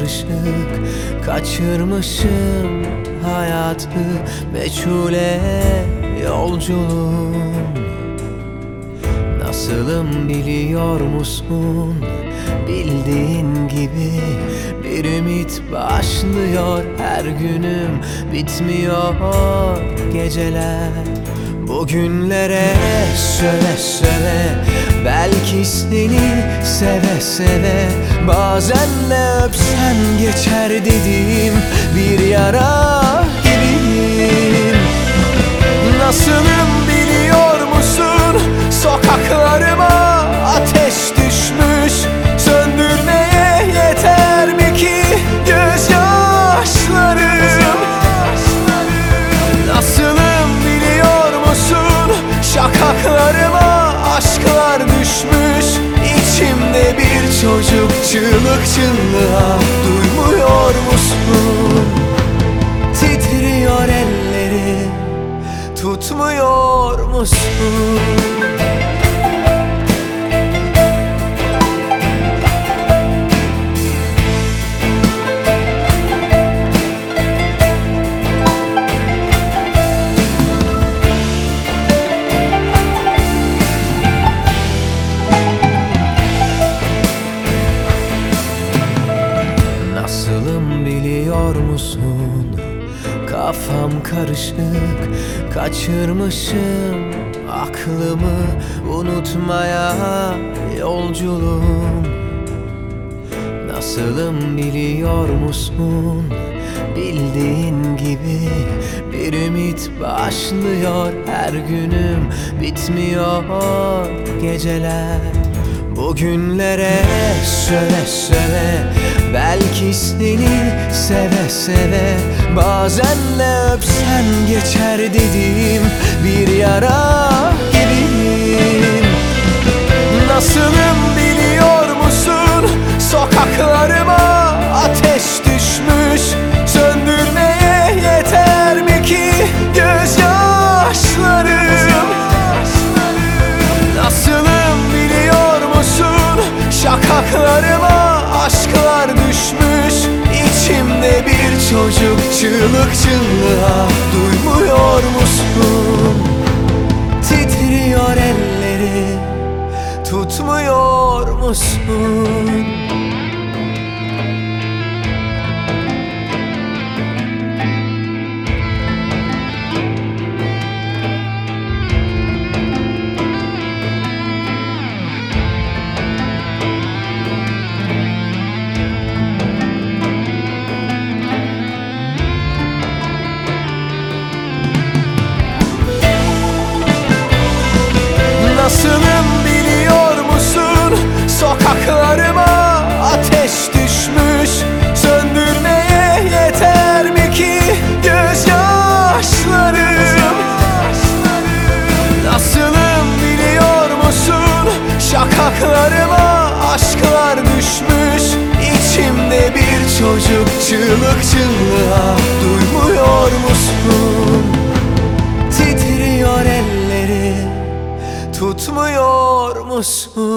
karışık, kaçırmışım hayatı, meçhule yolculuğum. Nasılım biliyor musun? Bildiğin gibi bir ümit başlıyor her günüm, bitmiyor geceler. Bugünlere söve söve, belki seni seve seve, bazen ne öpsen geçer dediğim bir yara gibiyim. Nasılım biliyor musun? Sokaklarıma ateş düşmüş, söndürmeye yeter mi ki gözyaşlarım? Nasılım biliyor musun? Şakaklarıma aşklar düşmüş, içimde bir çocuk çığlık çığlığa, duymuyor musun? Titriyor elleri, tutmuyor musun? Nasılım biliyor musun? Kafam karışık, kaçırmışım aklımı, unutmaya yolculuğum. Nasılım biliyor musun? Bildiğin gibi bir ümit başlıyor her günüm, bitmiyor geceler. Bugünlere söve söve, belki seni seve seve, bazen ne öpsen geçer dediğim bir yara gibiyim. Nasılım biliyor musun? Sokaklarıma ateş düşmüş, söndürmeye yeter mi ki gözyaşlarım? Nasılım biliyor musun? Şakaklarıma aşklar düşmüş, içimde bir çocuk çığlık çığlığa, duymuyor musun? Titriyor elleri, tutmuyor musun? Nasılım biliyor musun? Sokaklarıma ateş düşmüş, söndürmeye yeter mi ki gözyaşlarım? Nasılım biliyor musun? Şakaklarıma aşklar düşmüş, içimde bir çocuk çığlık çığlığa, duymuyor musun? Titriyor elleri, tutmuyor musun?